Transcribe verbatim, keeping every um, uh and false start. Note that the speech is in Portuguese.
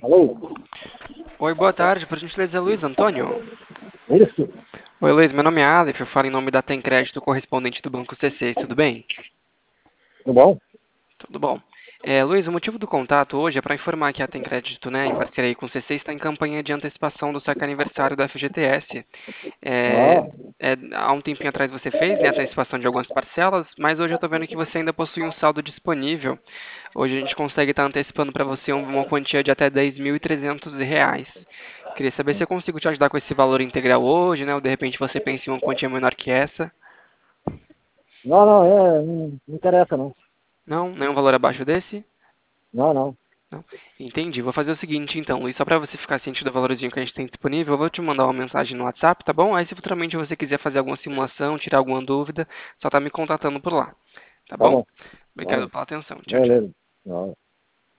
Alô? Oi, boa tarde. Por gentileza, Luiz Antônio. Isso? Oi, Luiz. Meu nome é Aleph. Eu falo em nome da Tem Crédito, correspondente do Banco C C. Tudo bem? Tudo bom? Tudo bom. É, Luiz, o motivo do contato hoje é para informar que a Tem Crédito, né, em parceria com o C C, está em campanha de antecipação do saque aniversário da F G T S. É, Ah, é, há um tempinho atrás você fez, né, a antecipação de algumas parcelas, mas hoje eu estou vendo que você ainda possui um saldo disponível. Hoje a gente consegue estar antecipando para você um- uma quantia de até dez mil e trezentos reais. Queria saber se eu consigo te ajudar com esse valor integral hoje, né? Ou de repente você pensa em uma quantia menor que essa. não, não, é, não, não interessa não. Não? Nenhum valor abaixo desse? Não, não. Não? Entendi. Vou fazer o seguinte então, Luiz, só para você ficar ciente do valorzinho que a gente tem disponível, eu vou te mandar uma mensagem no WhatsApp, tá bom? Aí se futuramente você quiser fazer alguma simulação, tirar alguma dúvida, só tá me contatando por lá, tá Tá bom? bom. Tá Obrigado bom. pela atenção. Tchau, tchau. Beleza. Não.